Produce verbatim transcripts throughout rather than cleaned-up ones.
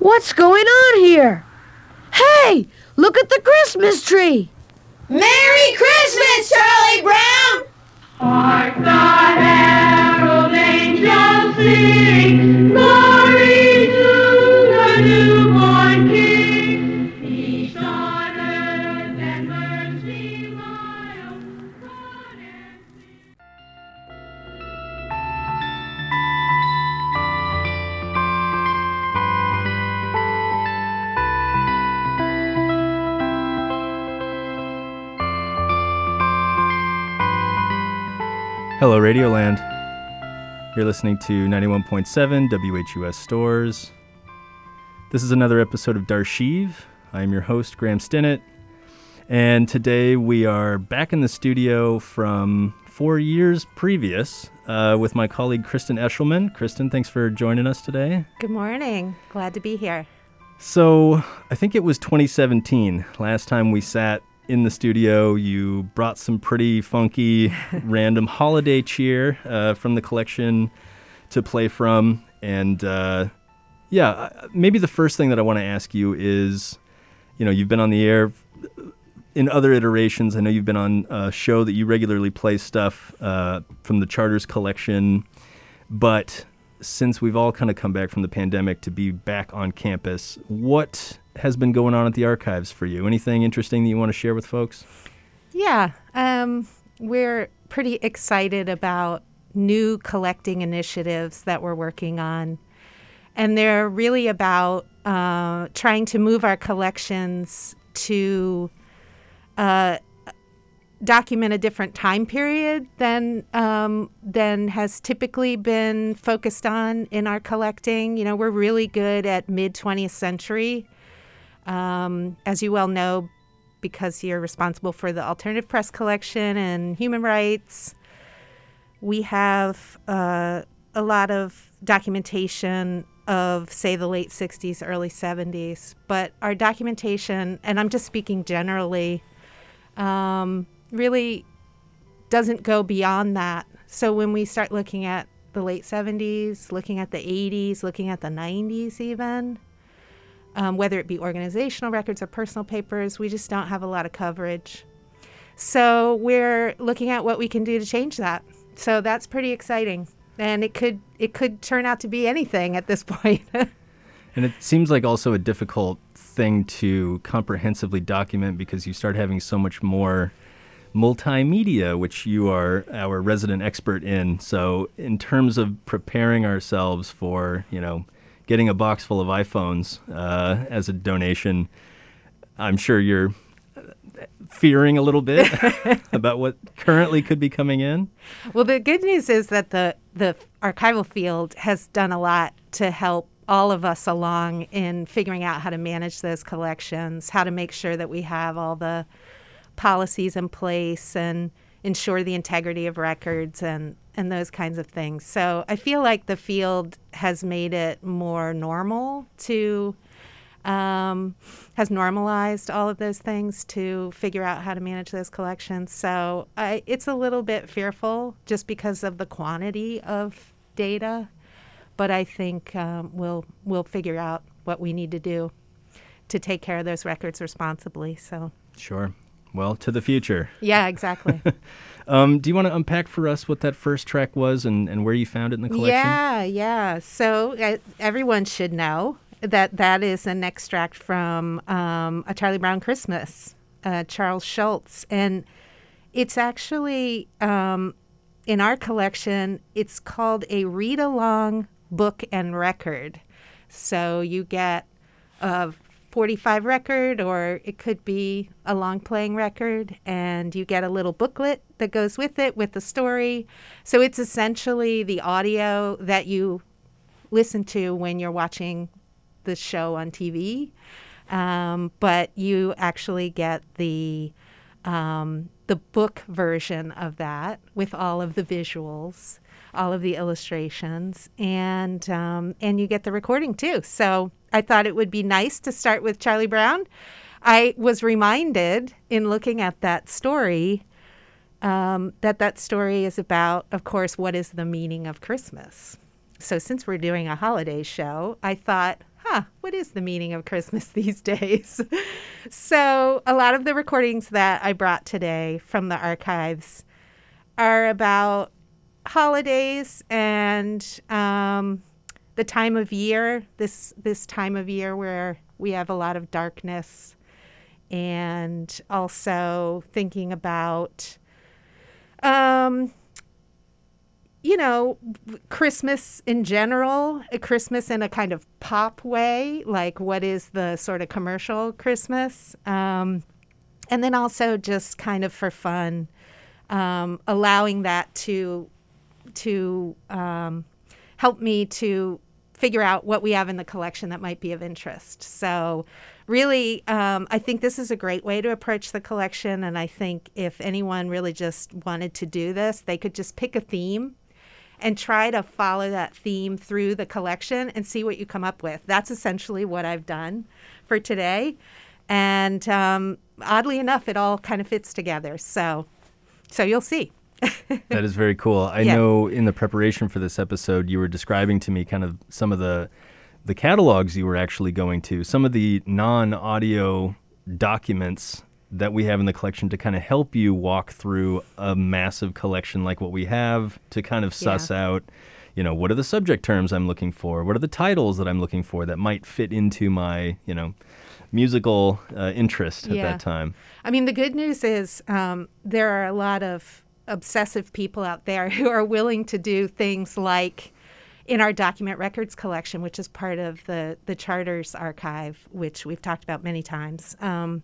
What's going on here? Hey, look at the Christmas tree! Merry Christmas, Charlie Brown! Hark the herald angels sing, glory to the newborn King. Peace on earth and mercy mild, God and peace. Hello, Radioland. You're listening to ninety-one point seven W H U S Stores. This is another episode of Darshiv. I'm your host, Graham Stinnett. And today we are back in the studio from four years previous uh, with my colleague, Kristen Eshelman. Kristen, thanks for joining us today. Good morning. Glad to be here. So I think it was twenty seventeen. Last time we sat in the studio, you brought some pretty funky random holiday cheer uh, from the collection to play from. And uh, yeah, maybe the first thing that I want to ask you is, you know, you've been on the air in other iterations. I know you've been on a show that you regularly play stuff uh, from the Charters collection. But since we've all kind of come back from the pandemic to be back on campus, what has been going on at the archives for you? Anything interesting that you want to share with folks? Yeah, um, we're pretty excited about new collecting initiatives that we're working on. And they're really about uh, trying to move our collections to uh, document a different time period than um, than has typically been focused on in our collecting. You know, we're really good at mid-twentieth century. Um, as you well know, because you're responsible for the Alternative Press collection and human rights, we have uh, a lot of documentation of, say, the late sixties, early seventies. But our documentation, and I'm just speaking generally, um, really doesn't go beyond that. So when we start looking at the late seventies, looking at the eighties, looking at the nineties even, Um, whether it be organizational records or personal papers, we just don't have a lot of coverage. So we're looking at what we can do to change that. So that's pretty exciting. And it could it could turn out to be anything at this point. And it seems like also a difficult thing to comprehensively document because you start having so much more multimedia, which you are our resident expert in. So in terms of preparing ourselves for, you know, getting a box full of iPhones uh, as a donation, I'm sure you're fearing a little bit about what currently could be coming in. Well, the good news is that the, the archival field has done a lot to help all of us along in figuring out how to manage those collections, how to make sure that we have all the policies in place and ensure the integrity of records and and those kinds of things. So I feel like the field has made it more normal to, um, has normalized all of those things to figure out how to manage those collections. So I, it's a little bit fearful just because of the quantity of data, but I think um, we'll we'll figure out what we need to do to take care of those records responsibly. So sure. Well, to the future. Yeah, exactly. um, do you want to unpack for us what that first track was and, and where you found it in the collection? Yeah, yeah. So uh, everyone should know that that is an extract from um, A Charlie Brown Christmas, uh, Charles Schulz. And it's actually, um, in our collection, it's called a read-along book and record. So you get a forty-five record, or it could be a long playing record, and you get a little booklet that goes with it with the story. So it's essentially the audio that you listen to when you're watching the show on T V, um, but you actually get the um, the book version of that with all of the visuals, all of the illustrations, and um, and you get the recording too. So I thought it would be nice to start with Charlie Brown. I was reminded in looking at that story um, that that story is about, of course, what is the meaning of Christmas. So since we're doing a holiday show, I thought, huh, what is the meaning of Christmas these days? So a lot of the recordings that I brought today from the archives are about holidays and um, the time of year, this this time of year where we have a lot of darkness, and also thinking about, um, you know, Christmas in general, a Christmas in a kind of pop way, like what is the sort of commercial Christmas, um, and then also just kind of for fun, um, allowing that to to um, help me to figure out what we have in the collection that might be of interest. So really, um, I think this is a great way to approach the collection. And I think if anyone really just wanted to do this, they could just pick a theme and try to follow that theme through the collection and see what you come up with. That's essentially what I've done for today. And um, oddly enough, it all kind of fits together. So, so you'll see. That is very cool. I Yeah. know in the preparation for this episode, you were describing to me kind of some of the the catalogs you were actually going to, some of the non-audio documents that we have in the collection to kind of help you walk through a massive collection like what we have, to kind of suss Yeah. out, you know, what are the subject terms I'm looking for? What are the titles that I'm looking for that might fit into my, you know, musical uh, interest at Yeah. that time? I mean, the good news is um, there are a lot of obsessive people out there who are willing to do things like in our document records collection, which is part of the, the Charters archive, which we've talked about many times. Um,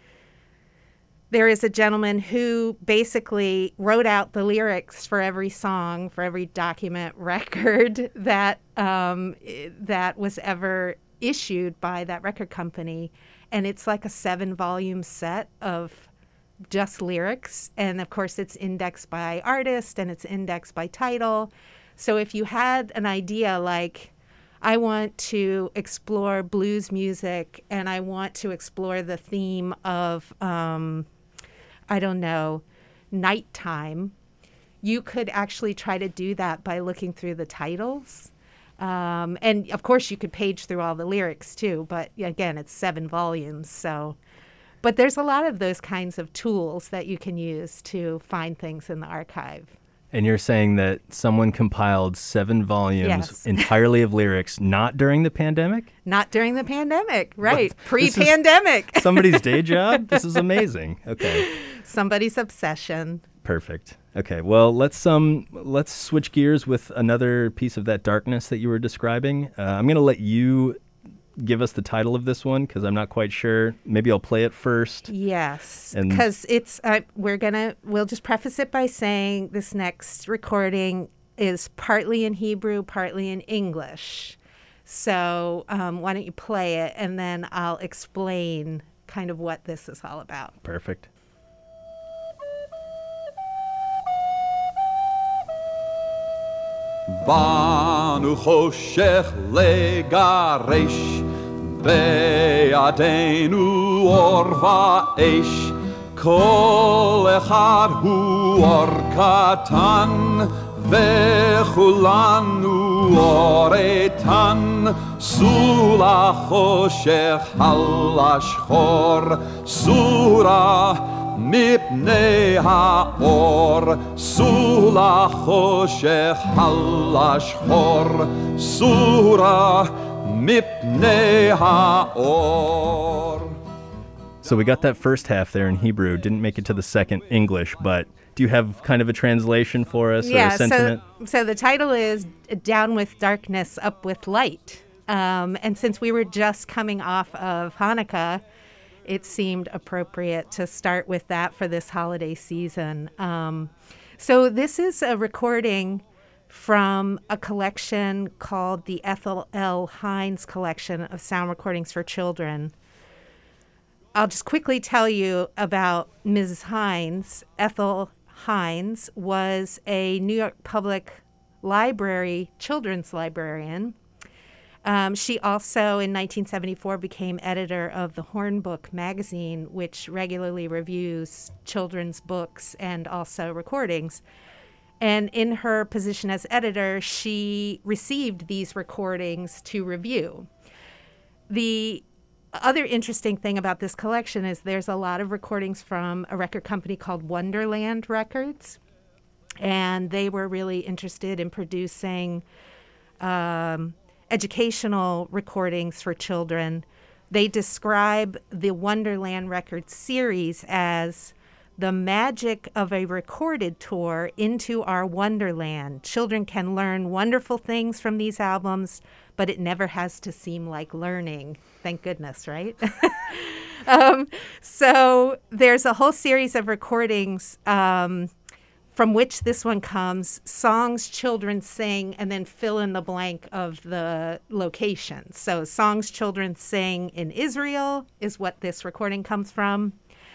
there is a gentleman who basically wrote out the lyrics for every song, for every document record that um, that was ever issued by that record company. And it's like a seven volume set of just lyrics. And of course, it's indexed by artist and it's indexed by title. So if you had an idea like, I want to explore blues music and I want to explore the theme of, um, I don't know, nighttime, you could actually try to do that by looking through the titles. Um, and of course, you could page through all the lyrics too. But again, it's seven volumes. So. But there's a lot of those kinds of tools that you can use to find things in the archive. And you're saying that someone compiled seven volumes Yes. entirely of lyrics, not during the pandemic? Not during the pandemic, right? What? This is Pre-pandemic. Somebody's day job? This is amazing. Okay. Somebody's obsession. Perfect. Okay. Well, let's um let's switch gears with another piece of that darkness that you were describing. Uh, I'm going to let you give us the title of this one because I'm not quite sure. Maybe I'll play it first. Yes, And- because it's uh, we're gonna we'll just preface it by saying this next recording is partly in Hebrew, partly in English. So um, why don't you play it and then I'll explain kind of what this is all about. Perfect. בנו חושך לגרש, בידינו אור ואש, כל אחד הוא אור קטן, וכולנו אור איתן, סעו לחושך על השחור, סורה מפני האור, סעו לחושך על השחור, סורה מפני האור. So we got that first half there in Hebrew, didn't make it to the second English, but do you have kind of a translation for us or Yeah, a sentiment? so, so the title is Down with Darkness, Up with Light. Um, and since we were just coming off of Hanukkah, it seemed appropriate to start with that for this holiday season. Um, so this is a recording from a collection called the Ethel L. Hines Collection of Sound Recordings for Children. I'll just quickly tell you about Missus Hines. Ethel Hines was a New York Public Library children's librarian. Um, she also, in nineteen seventy-four, became editor of the Hornbook magazine, which regularly reviews children's books and also recordings. And in her position as editor, she received these recordings to review. the other interesting thing about this collection is there's a lot of recordings from a record company called Wonderland Records, and they were really interested in producing um, educational recordings for children. They describe the Wonderland Records series as the magic of a recorded tour into our wonderland. Children can learn wonderful things from these albums, but it never has to seem like learning. Thank goodness, right? um, so there's a whole series of recordings um, from which this one comes, songs children sing, and then fill in the blank of the location. So songs children sing in Israel is what this recording comes from.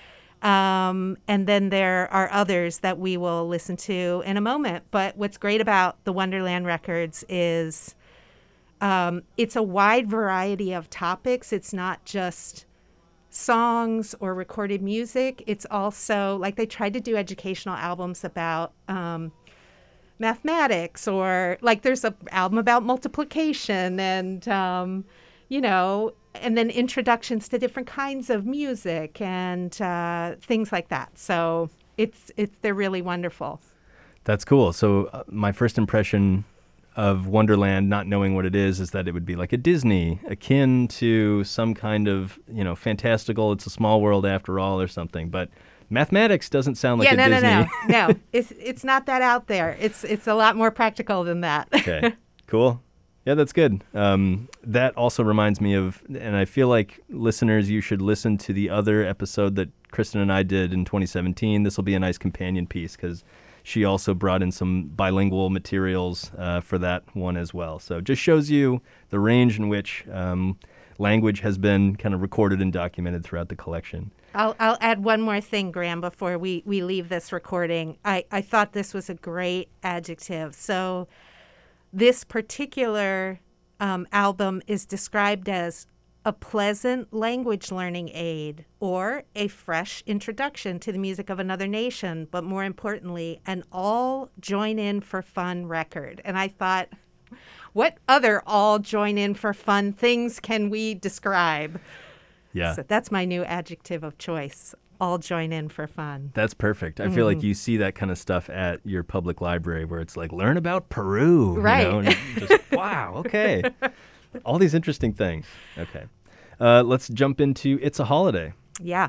Um, and then there are others that we will listen to in a moment. But what's great about the Wonderland Records is um, it's a wide variety of topics. It's not just songs or recorded music. It's also, like, they tried to do educational albums about um, mathematics, or like there's an album about multiplication and, um, you know, and then introductions to different kinds of music and uh, things like that. So it's it's they're really wonderful. That's cool. So uh, my first impression of Wonderland, not knowing what it is, is that it would be like a Disney, akin to some kind of, you know, fantastical, it's a small world after all or something. But mathematics doesn't sound like yeah, a no, Disney. no, no, no. It's it's not that out there. It's it's a lot more practical than that. Okay, cool. Yeah, that's good. Um, that also reminds me of, and I feel like listeners, you should listen to the other episode that Kristen and I did in twenty seventeen. This will be a nice companion piece because she also brought in some bilingual materials uh, for that one as well. So it just shows you the range in which um, language has been kind of recorded and documented throughout the collection. I'll I'll add one more thing, Graham, before we, we leave this recording. I, I thought this was a great adjective. So this particular um, album is described as a pleasant language learning aid or a fresh introduction to the music of another nation, but more importantly, an all join in for fun record. And I thought, what other all join in for fun things can we describe? Yeah. So that's my new adjective of choice. All join in for fun. That's perfect. I feel like you see that kind of stuff at your public library where it's like, learn about Peru. Right. You know? And just, wow, okay. All these interesting things. Okay. Uh, let's jump into It's a Holiday. Yeah.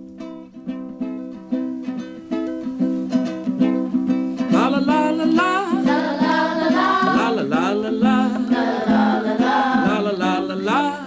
La la la la la la la la la la la la la la la la la la.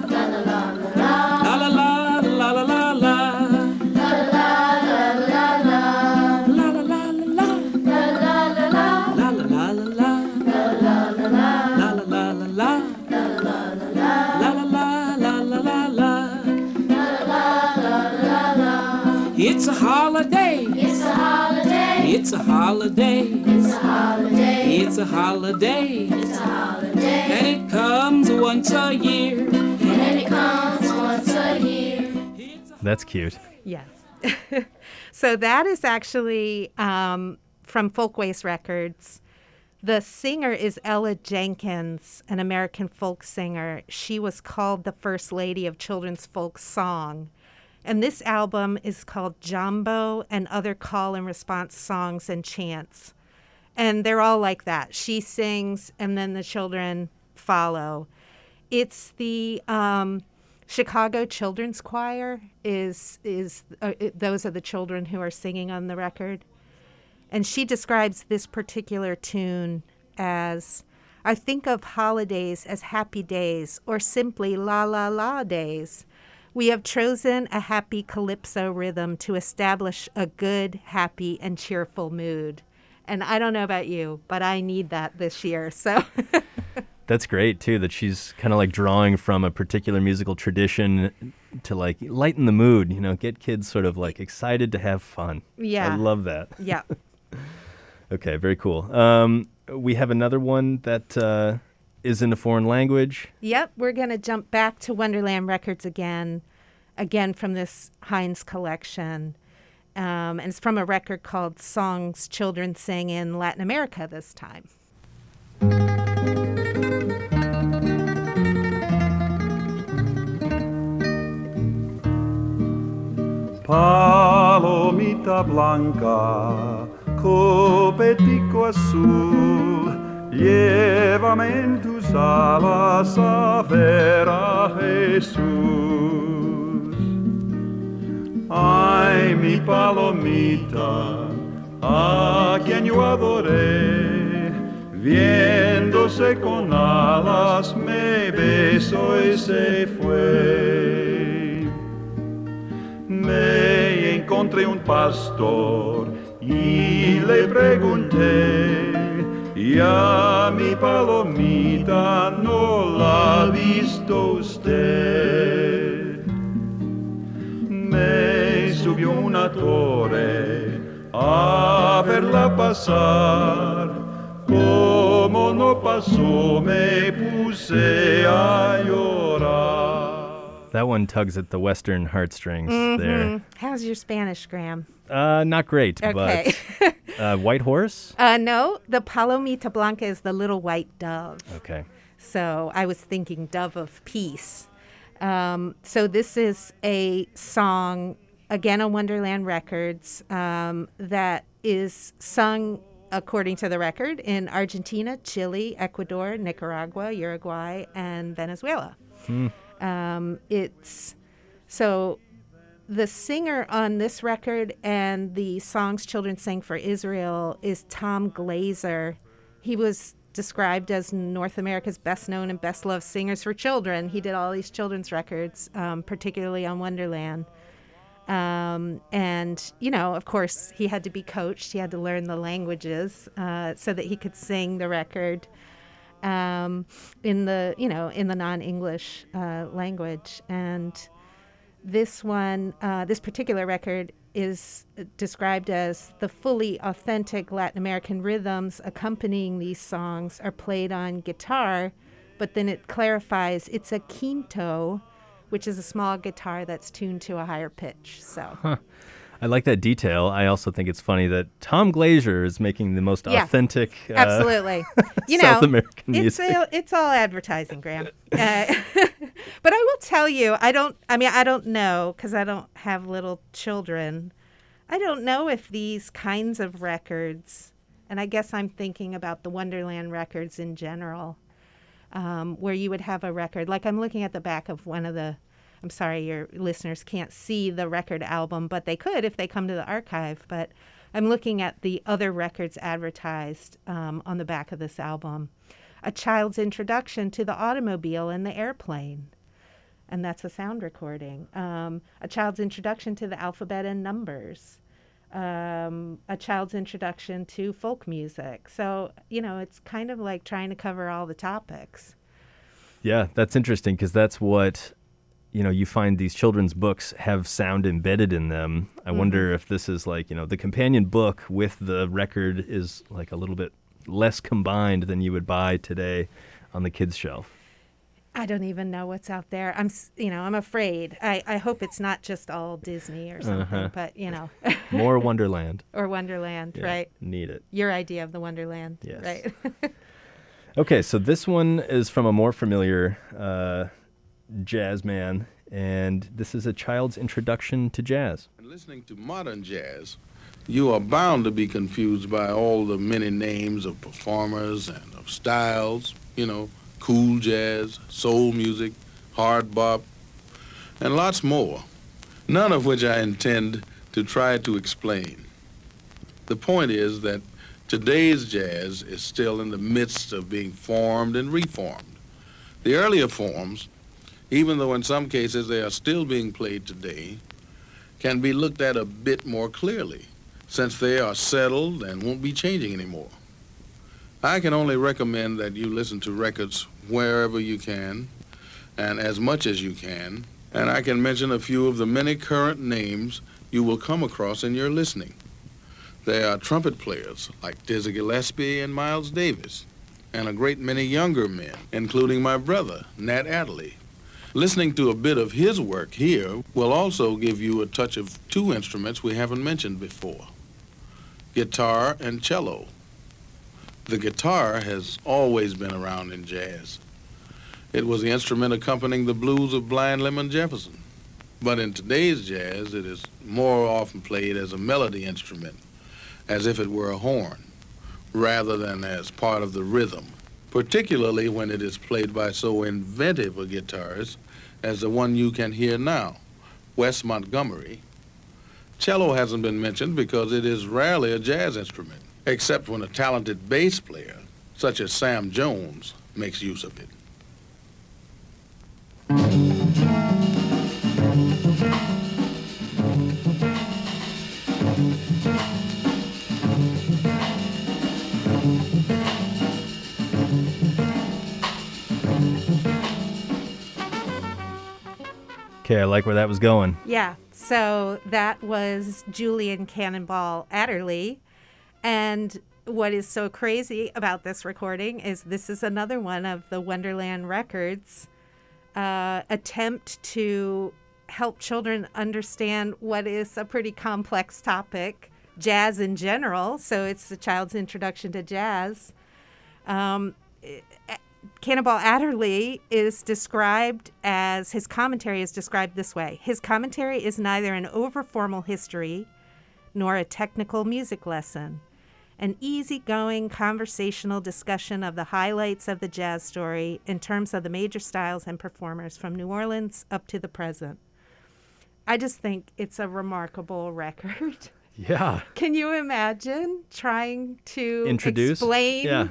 It's a holiday. It's a holiday. It's a holiday. It's a holiday. It's a holiday. It's a holiday. And it comes once a year. And it comes once a year. That's cute. Yes. So that is actually um, from Folkways Records. The singer is Ella Jenkins, an American folk singer. She was called the First Lady of Children's Folk Song. And this album is called Jambo and Other Call and Response Songs and Chants. And they're all like that. She sings and then the children follow. It's the um, Chicago Children's Choir is, is uh, it, those are the children who are singing on the record. And she describes this particular tune as, I think of holidays as happy days or simply la la la days. We have chosen a happy calypso rhythm to establish a good, happy, and cheerful mood. And I don't know about you, but I need that this year. So That's great, too, that she's kind of like drawing from a particular musical tradition to like lighten the mood, you know, get kids sort of like excited to have fun. Yeah. I love that. yeah. Okay, very cool. Um, we have another one that uh, is in a foreign language. Yep, we're going to jump back to Wonderland Records again, again from this Heinz collection. Um, and it's from a record called Songs Children Sing in Latin America this time. Palomita blanca, copetico azul, llévame en tus alas a ver a Jesús. Ay, mi palomita, a quien yo adoré, viéndose con alas me besó y se fue. Me encontré un pastor y le pregunté, y a mi palomita no la ha visto usted. Me subió una torre a verla pasar, como no pasó me puse a llorar. That one tugs at the Western heartstrings Mm-hmm. there. How's your Spanish, Graham? Uh, not great, Okay. but uh, White Horse? Uh, no, the Palomita Blanca is the little white dove. Okay. So I was thinking Dove of Peace. Um, so this is a song, again on Wonderland Records, um, that is sung, according to the record, in Argentina, Chile, Ecuador, Nicaragua, Uruguay, and Venezuela. Hmm. Um, it's so the singer on this record and the songs children sang for Israel is Tom Glazer. He was described as North America's best known and best loved singers for children. He did all these children's records, um, particularly on Wonderland. Um, and, you know, of course, he had to be coached. He had to learn the languages uh, so that he could sing the record um, in the, you know, in the non-English uh, language. And this one, uh, this particular record is described as the fully authentic Latin American rhythms accompanying these songs are played on guitar, but then it clarifies it's a quinto, which is a small guitar that's tuned to a higher pitch. So, huh. I like that detail. I also think it's funny that Tom Glazer is making the most yeah, authentic uh, absolutely. You South know, American it's music. A, it's all advertising, Graham. Uh, but I will tell you, I don't. I mean, I don't know because I don't have little children. I don't know if these kinds of records, and I guess I'm thinking about the Wonderland records in general. Um, where you would have a record, like I'm looking at the back of one of the, I'm sorry your listeners can't see the record album, but they could if they come to the archive. But I'm looking at the other records advertised um, on the back of this album. A Child's Introduction to the Automobile and the Airplane, and that's a sound recording. Um, a Child's Introduction to the Alphabet and Numbers. Um, a child's introduction to folk music. So, you know, it's kind of like trying to cover all the topics. Yeah, that's interesting because that's what, you know, you find these children's books have sound embedded in them. I mm-hmm. wonder if this is like, you know, the companion book with the record is like a little bit less combined than you would buy today on the kids' shelf. I don't even know what's out there. I'm, you know, I'm afraid. I, I hope it's not just all Disney or something, uh-huh. but, you know. More Wonderland. Or Wonderland, yeah, right? Need it. Your idea of the Wonderland, yes. right? Okay, so this one is from a more familiar uh, jazz man, and this is A Child's Introduction to Jazz. And listening to modern jazz, you are bound to be confused by all the many names of performers and of styles, you know, cool jazz, soul music, hard bop, and lots more, none of which I intend to try to explain. The point is that today's jazz is still in the midst of being formed and reformed. The earlier forms, even though in some cases they are still being played today, can be looked at a bit more clearly, since they are settled and won't be changing anymore. I can only recommend that you listen to records wherever you can and as much as you can, and I can mention a few of the many current names you will come across in your listening. There are trumpet players like Dizzy Gillespie and Miles Davis, and a great many younger men, including my brother, Nat Adderley. Listening to a bit of his work here will also give you a touch of two instruments we haven't mentioned before, guitar and cello. The guitar has always been around in jazz. It was the instrument accompanying the blues of Blind Lemon Jefferson. But in today's jazz, it is more often played as a melody instrument, as if it were a horn, rather than as part of the rhythm, particularly when it is played by so inventive a guitarist as the one you can hear now, Wes Montgomery. Cello hasn't been mentioned because it is rarely a jazz instrument, except when a talented bass player, such as Sam Jones, makes use of it. Okay, I like where that was going. Yeah, so that was Julian Cannonball Adderley. And what is so crazy about this recording is this is another one of the Wonderland Records uh, attempt to help children understand what is a pretty complex topic, jazz in general. So it's the child's introduction to jazz. Um, Cannonball Adderley is described as, his commentary is described this way. His commentary is neither an over-formal history nor a technical music lesson. An easygoing conversational discussion of the highlights of the jazz story in terms of the major styles and performers from New Orleans up to the present. I just think it's a remarkable record. Yeah. Can you imagine trying to Introduce? explain Yeah.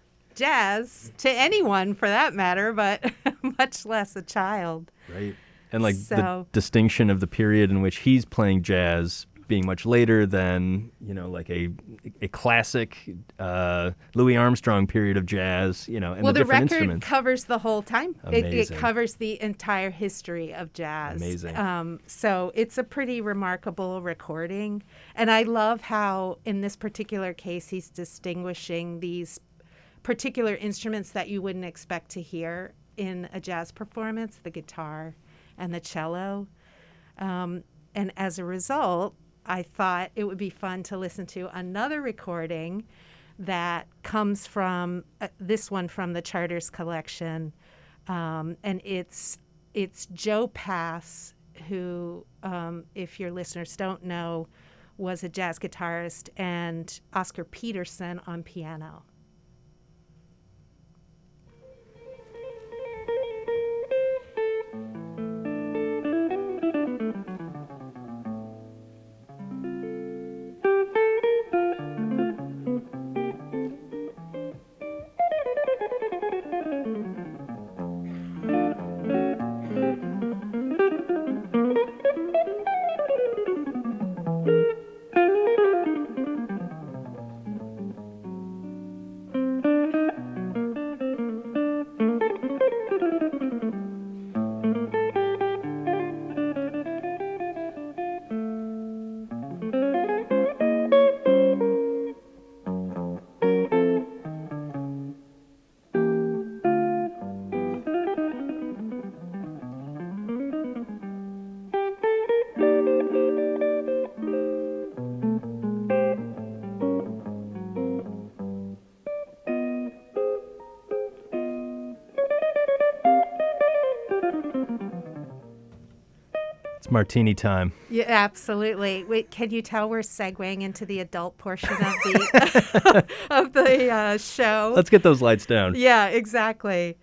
jazz to anyone for that matter, but much less a child? Right. And like So- the distinction of the period in which he's playing jazz being much later than, you know, like a a classic uh, Louis Armstrong period of jazz, you know, and Well, the the different record instruments. covers the whole time. It, it Amazing. covers the entire history of jazz. Amazing. Um, so it's a pretty remarkable recording. And I love how, in this particular case, he's distinguishing these particular instruments that you wouldn't expect to hear in a jazz performance, the guitar and the cello. Um, and as a result, I thought it would be fun to listen to another recording that comes from uh, this one from the Charters collection, um, and it's it's Joe Pass, who, um, if your listeners don't know, was a jazz guitarist, and Oscar Peterson on piano. It's martini time. Yeah, absolutely. Wait, can you tell we're segueing into the adult portion of the of the uh, show? Let's get those lights down. Yeah, exactly.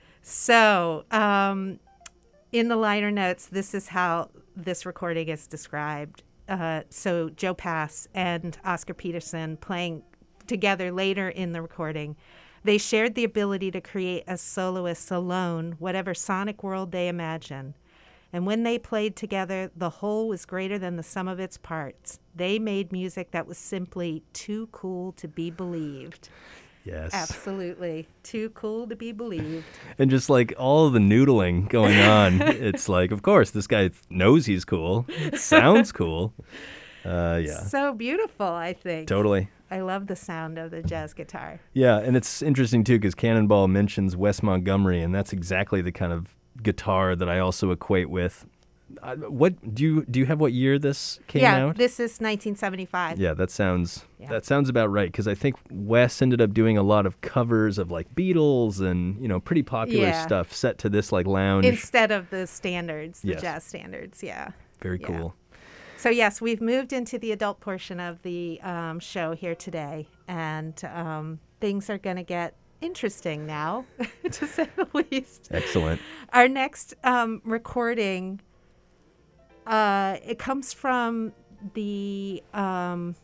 So, um, in the liner notes, this is how this recording is described. Uh, so, Joe Pass and Oscar Peterson playing together later in the recording. They shared the ability to create as soloists alone whatever sonic world they imagine. And when they played together, the whole was greater than the sum of its parts. They made music that was simply too cool to be believed. Yes. Absolutely. Too cool to be believed. And just like all the noodling going on, it's like, of course, this guy knows he's cool. It sounds cool. Uh, yeah. So beautiful, I think. Totally. I love the sound of the jazz guitar. Yeah, and it's interesting, too, because Cannonball mentions Wes Montgomery, and that's exactly the kind of guitar that I also equate with. Uh, what do you do? You have what year this came yeah, out? this is nineteen seventy-five. Yeah, that sounds Yeah. that sounds about right. Because I think Wes ended up doing a lot of covers of like Beatles and you know pretty popular Yeah. stuff set to this like lounge. Instead of the standards, the Yes. jazz standards, yeah. Very Yeah. cool. So yes, we've moved into the adult portion of the um, show here today, and um, things are going to get interesting now, to say the least. Excellent. Our next um, recording, uh, it comes from the um,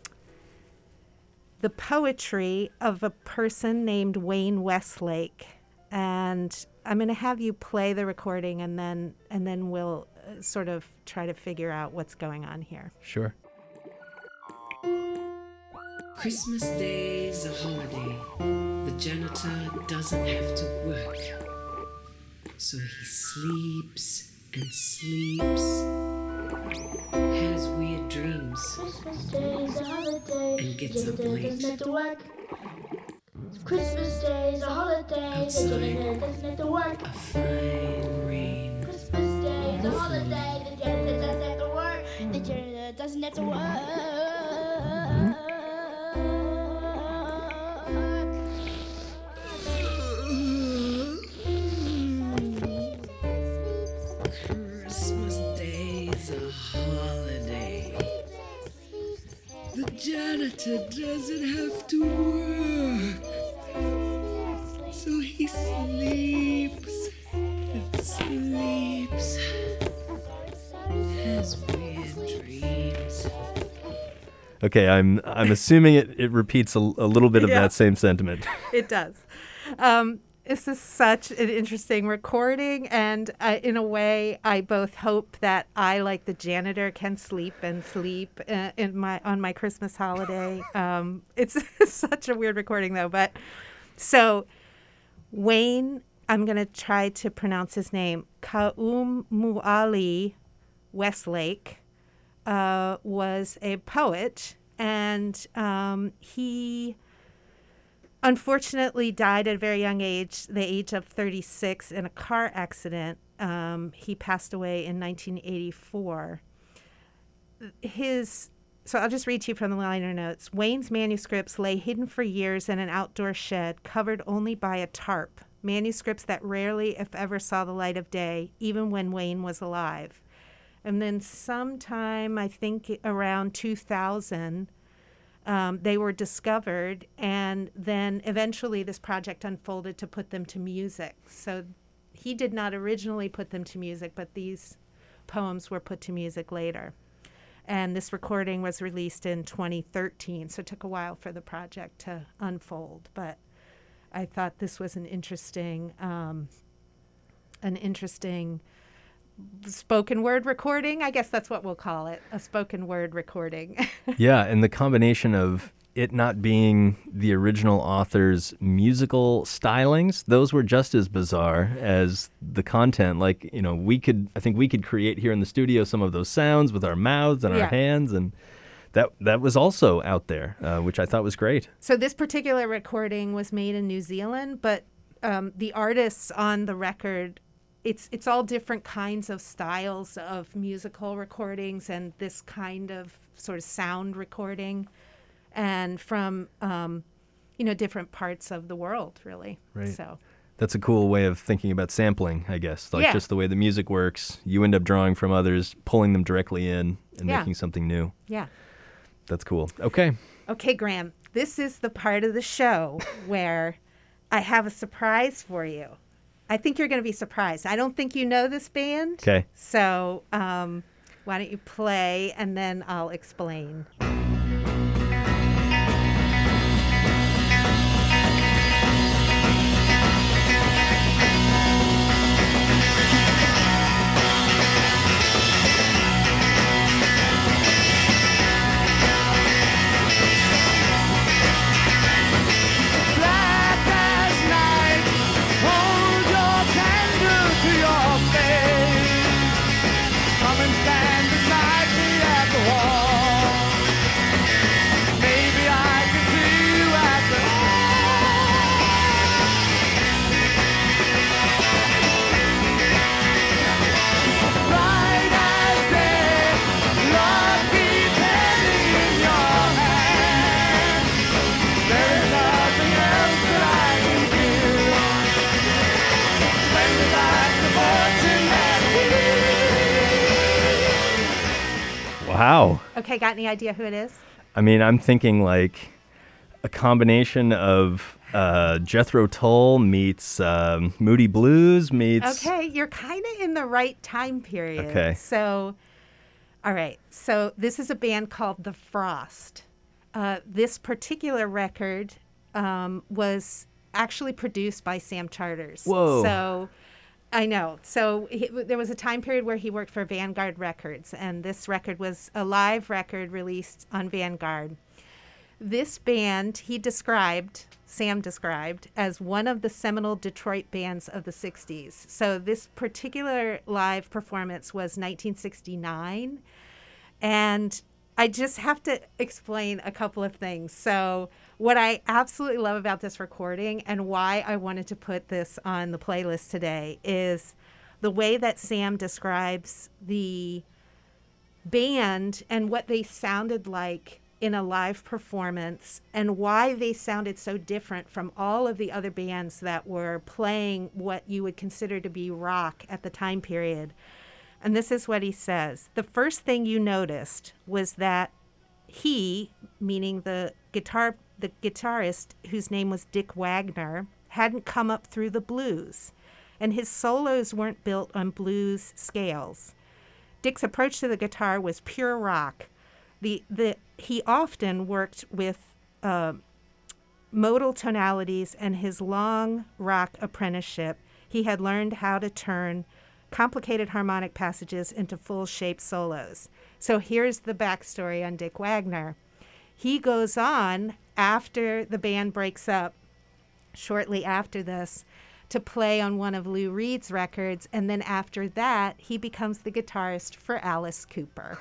the poetry of a person named Wayne Westlake, and I'm going to have you play the recording, and then and then we'll uh, sort of try to figure out what's going on here. Sure. Christmas Day is a holiday. The janitor doesn't have to work. So he sleeps and sleeps, has weird dreams, Christmas Day is a holiday. and gets up Janitor late. doesn't have to work. Christmas Day is a holiday. Outside. The janitor doesn't have to work. A fine rain. Christmas Day is a holiday. The janitor doesn't have to work. The janitor doesn't have to work. Christmas Day is a holiday. The janitor doesn't have to work. So he sleeps and sleeps, has weird dreams. Okay, I'm I'm assuming it, it repeats a, a little bit of Yeah. that same sentiment. It does. Um, this is such an interesting recording, and uh, in a way, I both hope that I, like the janitor, can sleep and sleep uh, in my on my Christmas holiday. Um, it's such a weird recording, though. But so Wayne, I'm going to try to pronounce his name, Kaumuali Westlake, uh, was a poet, and um, he unfortunately died at a very young age, the age of thirty-six, in a car accident. Um, he passed away in nineteen eighty-four. His, so I'll just read to you from the liner notes. Wayne's manuscripts lay hidden for years in an outdoor shed, covered only by a tarp. Manuscripts that rarely, if ever, saw the light of day, even when Wayne was alive. And then sometime, I think around two thousand, Um, they were discovered, and then eventually this project unfolded to put them to music. So he did not originally put them to music, but these poems were put to music later. And this recording was released in twenty thirteen, so it took a while for the project to unfold. But I thought this was an interesting, um, an interesting spoken word recording. I guess that's what we'll call it, a spoken word recording. Yeah, and the combination of it not being the original author's musical stylings, those were just as bizarre as the content. Like, you know, we could, I think we could create here in the studio some of those sounds with our mouths and Yeah. our hands, and that that was also out there, uh, which I thought was great. So this particular recording was made in New Zealand, but um, the artists on the record, it's it's all different kinds of styles of musical recordings and this kind of sort of sound recording, and from um, you know, different parts of the world, really. Right. So That's a cool way of thinking about sampling, I guess. Like Yeah. just the way the music works, you end up drawing from others, pulling them directly in, and Yeah. making something new. yeah. That's cool. Okay. Okay, Graham, this is the part of the show where I have a surprise for you. I think you're going to be surprised. I don't think you know this band. Okay. So um, why don't you play, and then I'll explain. Black as night, hold your candle to your face. Come and stand beside me at the wall. Wow. Okay, got any idea who it is? I mean, I'm thinking like a combination of uh, Jethro Tull meets um, Moody Blues meets... Okay, you're kind of in the right time period. Okay. So, all right. So this is a band called The Frost. Uh, this particular record um, was actually produced by Sam Charters. Whoa. So I know. So he, there was a time period where he worked for Vanguard Records, and this record was a live record released on Vanguard. This band, he described, Sam described, as one of the seminal Detroit bands of the sixties. So this particular live performance was nineteen sixty-nine. And I just have to explain a couple of things. So what I absolutely love about this recording and why I wanted to put this on the playlist today is the way that Sam describes the band and what they sounded like in a live performance and why they sounded so different from all of the other bands that were playing what you would consider to be rock at the time period. And this is what he says. The first thing you noticed was that he, meaning the guitar, the guitarist whose name was Dick Wagner, hadn't come up through the blues, and his solos weren't built on blues scales. Dick's approach to the guitar was pure rock. The the he often worked with uh, modal tonalities, and his long rock apprenticeship, he had learned how to turn complicated harmonic passages into full-shape solos. So here's the backstory on Dick Wagner. He goes on after the band breaks up, shortly after this, to play on one of Lou Reed's records, and then after that, he becomes the guitarist for Alice Cooper.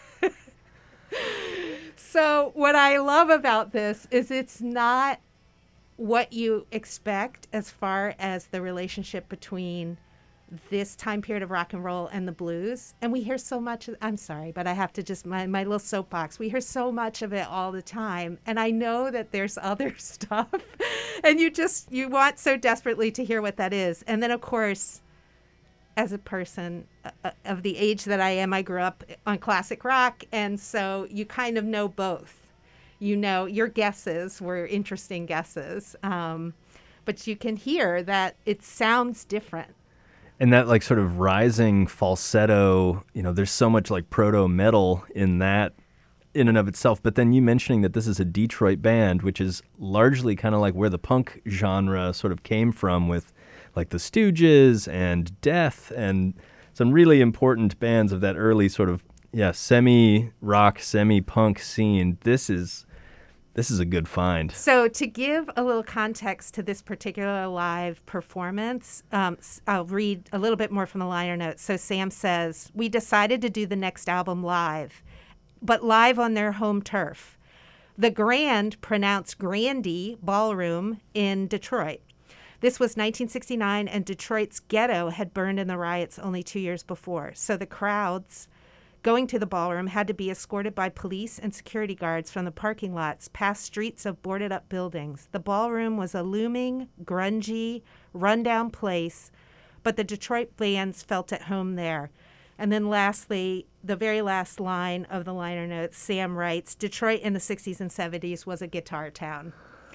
So what I love about this is it's not what you expect as far as the relationship between this time period of rock and roll and the blues. And we hear so much, I'm sorry, but I have to just, my, my little soapbox, we hear so much of it all the time. And I know that there's other stuff and you just, you want so desperately to hear what that is. And then of course, as a person uh, of the age that I am, I grew up on classic rock. And so you kind of know both. You know, your guesses were interesting guesses. Um, but you can hear that it sounds different. And that like sort of rising falsetto, you know, there's so much like proto-metal in that in and of itself. But then you mentioning that this is a Detroit band, which is largely kind of like where the punk genre sort of came from with like the Stooges and Death and some really important bands of that early sort of, yeah, semi-rock, semi-punk scene. This is... This is a good find. So to give a little context to this particular live performance, um, I'll read a little bit more from the liner notes. So Sam says, we decided to do the next album live, but live on their home turf. The Grand, pronounced Grandy Ballroom in Detroit. This was nineteen sixty-nine, and Detroit's ghetto had burned in the riots only two years before. So the crowds going to the ballroom had to be escorted by police and security guards from the parking lots past streets of boarded-up buildings. The ballroom was a looming, grungy, rundown place, but the Detroit bands felt at home there. And then lastly, the very last line of the liner notes, Sam writes, Detroit in the sixties and seventies was a guitar town.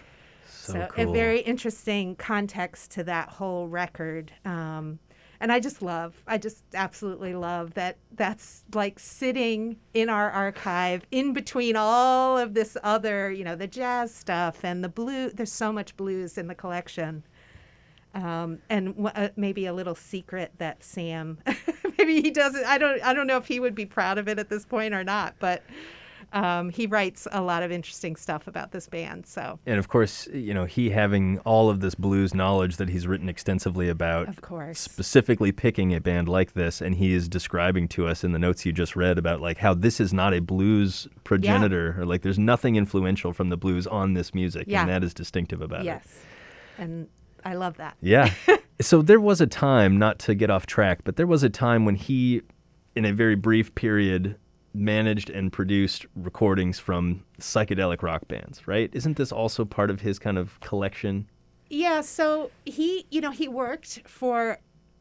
So, so cool. A very interesting context to that whole record. Um, And I just love, I just absolutely love that that's like sitting in our archive in between all of this other, you know, the jazz stuff and the blues. There's so much blues in the collection. Um, and w- uh, maybe a little secret that Sam, maybe he doesn't, I don't, I don't know if he would be proud of it at this point or not, but Um, he writes a lot of interesting stuff about this band. So, and of course, you know, he having all of this blues knowledge that he's written extensively about, of course, specifically picking a band like this, and he is describing to us in the notes you just read about like how this is not a blues progenitor, yeah. or like there's nothing influential from the blues on this music, yeah. and that is distinctive about yes. it. Yes, and I love that. Yeah. So there was a time, not to get off track, but there was a time when he, in a very brief period, managed and produced recordings from psychedelic rock bands, right? Isn't this also part of his kind of collection? Yeah, so he, you know, he worked for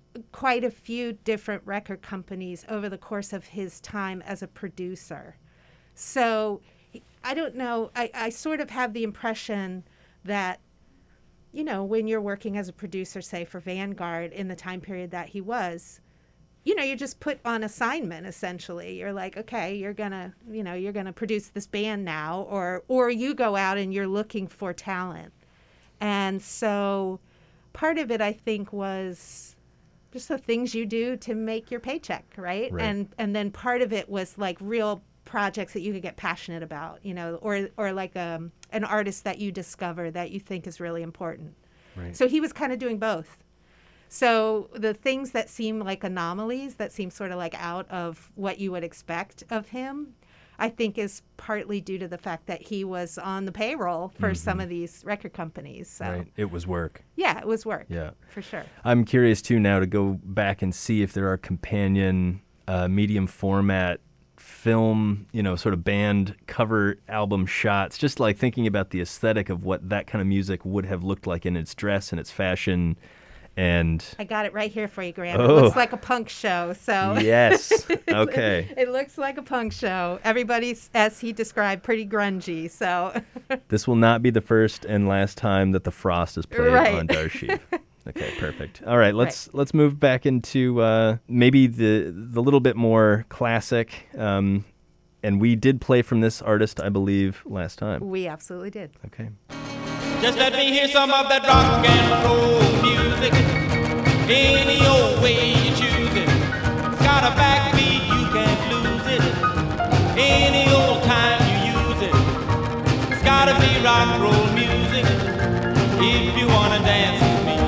quite a few different record companies over the course of his time as a producer. So I don't know, I, I sort of have the impression that, you know, when you're working as a producer, say for Vanguard in the time period that he was, you know, you're just put on assignment essentially. You're like, okay, you're gonna, you know, you're gonna produce this band now, or or you go out and you're looking for talent. And so part of it, I think, was just the things you do to make your paycheck, right? Right. And and then part of it was like real projects that you could get passionate about, you know, or or like um, an artist that you discover that you think is really important. Right. So he was kind of doing both. So the things that seem like anomalies, that seem sort of like out of what you would expect of him, I think is partly due to the fact that he was on the payroll for Mm-hmm. some of these record companies. So Right. It was work. yeah, it was work. Yeah. For sure. I'm curious, too, now to go back and see if there are companion uh, medium format film, you know, sort of band cover album shots, just like thinking about the aesthetic of what that kind of music would have looked like in its dress and its fashion. And I got it right here for you, Graham. It Oh. looks like a punk show. So yes, okay. It looks like a punk show. Everybody's, as he described, pretty grungy. So This will not be the first and last time that the Frost is played Right. on Darsheep. Okay, perfect. All right, let's let's move back into uh, maybe the the little bit more classic. Um, and we did play from this artist, I believe, last time. we absolutely did. Okay. Just let me hear some of that rock and roll music. Any old way you choose it. It's got a backbeat, you can't lose it. Any old time you use it. It's gotta be rock and roll music. If you wanna dance with me.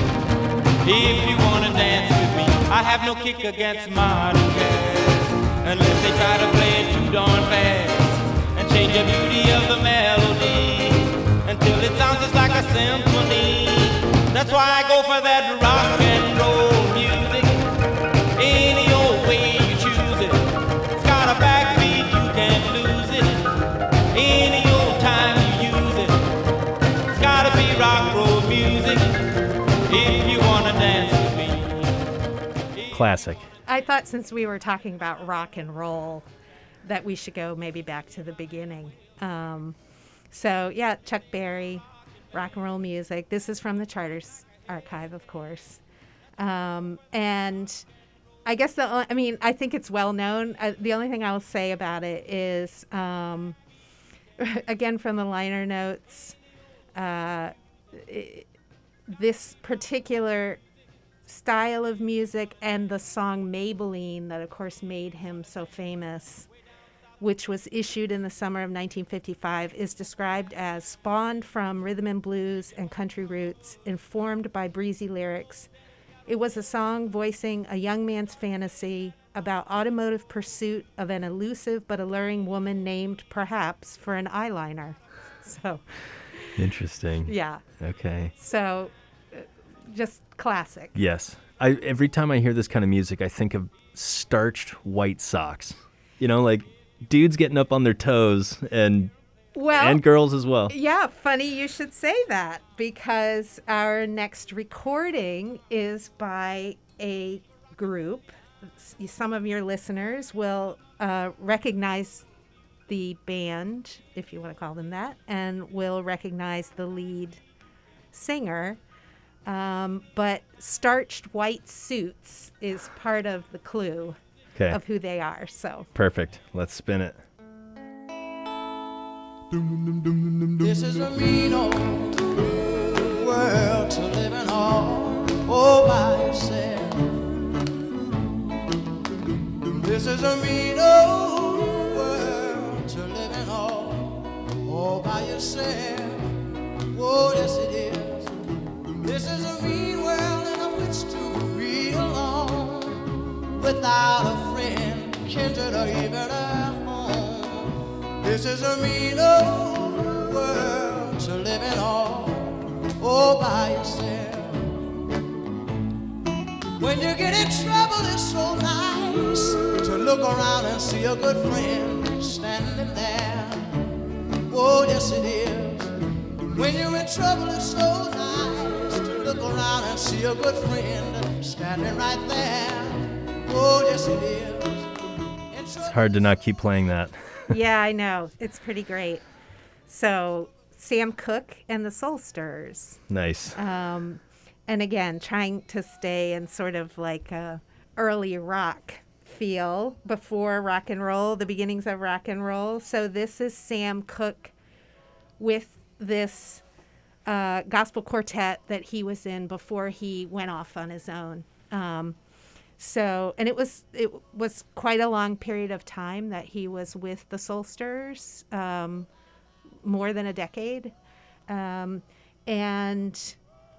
If you wanna dance with me. I have no kick against modern jazz, unless they try to play it too darn fast and change the beauty of the melody until it sounds just like a symphony. That's why I go for that rock and roll music. Any old way you choose it. It's got a backbeat, you can't lose it. Any old time you use it. It's gotta be rock and roll music. If you wanna dance with me. Classic. I thought since we were talking about rock and roll that we should go maybe back to the beginning. Um, so, yeah, Chuck Berry, rock and roll music. This is from the Charters archive, of course. Um, and I guess, the I mean, I think it's well known. Uh, the only thing I'll say about it is, um, again, from the liner notes, uh, it, this particular style of music and the song Maybelline that, of course, made him so famous, which was issued in the summer of nineteen fifty-five, is described as spawned from rhythm and blues and country roots, informed by breezy lyrics. It was a song voicing a young man's fantasy about automotive pursuit of an elusive but alluring woman named, perhaps, for an eyeliner. So, Interesting. yeah. Okay. So, uh, just classic. Yes. I every time I hear this kind of music, I think of starched white socks. You know, like dudes getting up on their toes and Well, and girls as well. Yeah, funny you should say that, because our next recording is by a group. S- Some of your listeners will uh, recognize the band, if you want to call them that, and will recognize the lead singer. Um, but starched white suits is part of the clue Okay. of who they are. So Perfect. Let's spin it. This is a mean old world to live in all, all by yourself. This is a mean old world to live in all, all by yourself. Oh, yes it is. This is a mean world in which to be alone, without a friend, kindred, or even a home. This is a mean old world to live in all, all by yourself. When you get in trouble, it's so nice to look around and see a good friend standing there. Oh, yes it is. When you're in trouble, it's so nice to look around and see a good friend standing right there. Oh, yes it is. It's hard to not keep playing that. Yeah, I know. It's pretty great. So, Sam Cooke and the Soul Stirrers. Nice. Um, and again, trying to stay in sort of like a early rock feel before rock and roll, the beginnings of rock and roll. So this is Sam Cooke with this uh, gospel quartet that he was in before he went off on his own. Um, so, and it was it was quite a long period of time that he was with the Soul Stirrers, um, more than a decade, um, and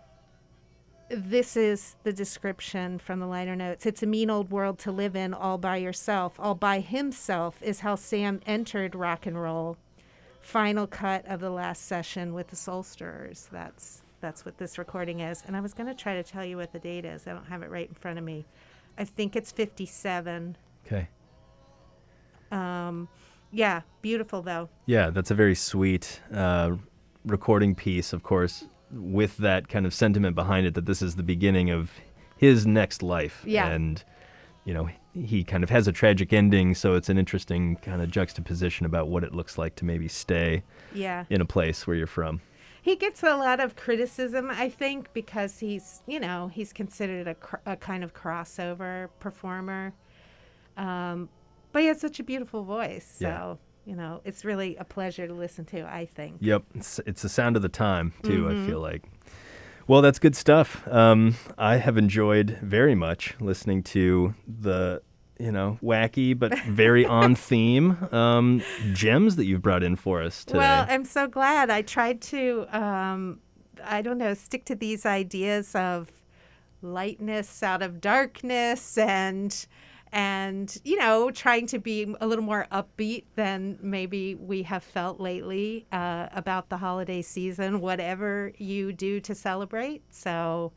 this is the description from the liner notes. It's a mean old world to live in all by yourself. All by himself is how Sam entered rock and roll. Final cut of the last session with the Soul Stirrers. That's that's what this recording is. And I was going to try to tell you what the date is. I don't have it right in front of me. I think it's fifty-seven. Okay. Um, yeah, beautiful though. Yeah, that's a very sweet uh, recording piece, of course, with that kind of sentiment behind it that this is the beginning of his next life. Yeah. And, you know, he kind of has a tragic ending, so it's an interesting kind of juxtaposition about what it looks like to maybe stay yeah. in a place where you're from. He gets a lot of criticism, I think, because he's, you know, he's considered a, cr- a kind of crossover performer. Um, but he has such a beautiful voice, so... Yeah. You know, it's really a pleasure to listen to, I think. Yep. It's, it's the sound of the time, too, Mm-hmm. I feel like. Well, that's good stuff. Um, I have enjoyed very much listening to the, you know, wacky but very on theme um, gems that you've brought in for us today. Well, I'm so glad. I tried to, um, I don't know, stick to these ideas of lightness out of darkness and... And, you know, trying to be a little more upbeat than maybe we have felt lately uh, about the holiday season, whatever you do to celebrate. So,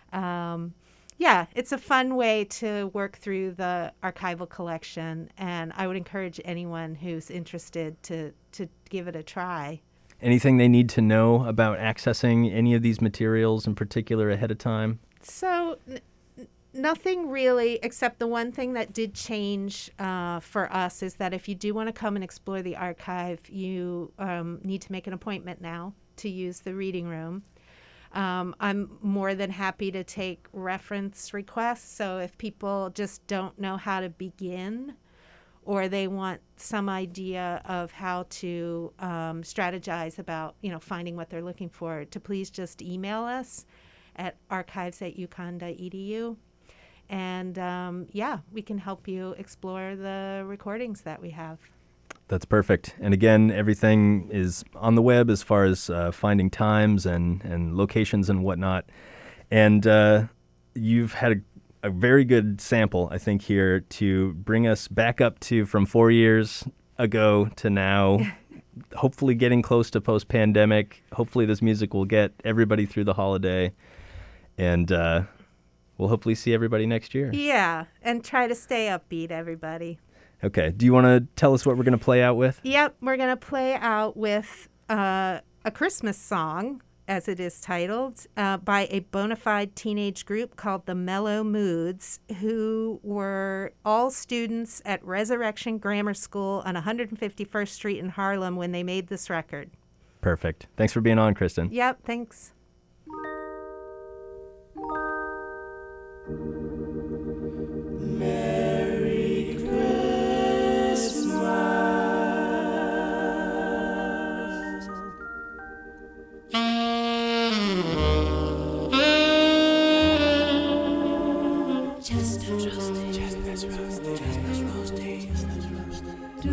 um, yeah, it's a fun way to work through the archival collection. And I would encourage anyone who's interested to, to give it a try. Anything they need to know about accessing any of these materials in particular ahead of time? So... N- Nothing really, except the one thing that did change uh, for us is that if you do want to come and explore the archive, you um, need to make an appointment now to use the reading room. Um, I'm more than happy to take reference requests. So if people just don't know how to begin or they want some idea of how to um, strategize about, you know, finding what they're looking for, to please just email us at archives at yukon dot e d u. And, um, yeah, we can help you explore the recordings that we have. That's perfect. And again, everything is on the web as far as uh, finding times and, and locations and whatnot. And uh, you've had a, a very good sample, I think, here to bring us back up to from four years ago to now, hopefully getting close to post-pandemic. Hopefully this music will get everybody through the holiday. And... Uh, We'll hopefully see everybody next year. Yeah, and try to stay upbeat, everybody. Okay. Do you want to tell us what we're going to play out with? Yep, we're going to play out with uh, a Christmas song, as it is titled, uh, by a bona fide teenage group called the Mellow Moods, who were all students at Resurrection Grammar School on one hundred fifty-first Street in Harlem when they made this record. Perfect. Thanks for being on, Kristen. Yep, thanks. Merry Christmas. Chestnuts roasted, chestnuts roasted, chestnuts roasted, chestnuts roasted.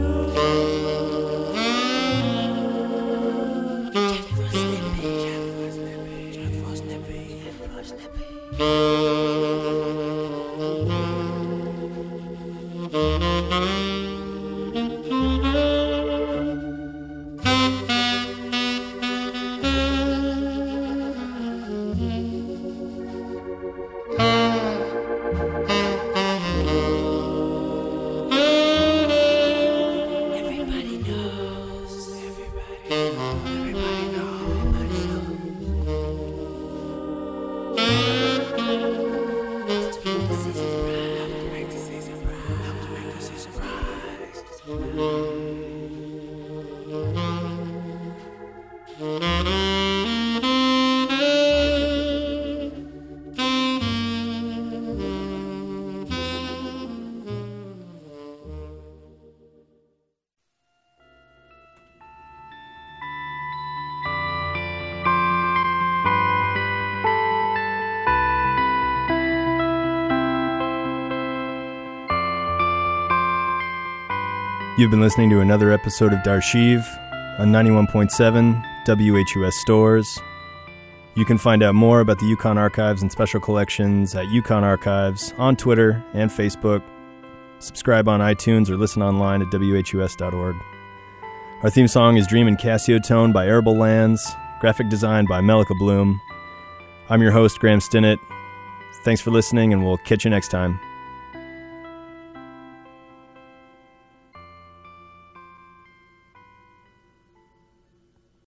Jack for snippy, Jack for snippy, Jack for snippy, Jack for snippy. Everybody knows. You've been listening to another episode of Darshiv on ninety-one point seven W H U S Stores. You can find out more about the Yukon Archives and Special Collections at Yukon Archives on Twitter and Facebook. Subscribe on iTunes or listen online at W H U S dot org. Our theme song is Dream in Casio Tone by Arable Lands, graphic design by Melika Bloom. I'm your host, Graham Stinnett. Thanks for listening, and we'll catch you next time.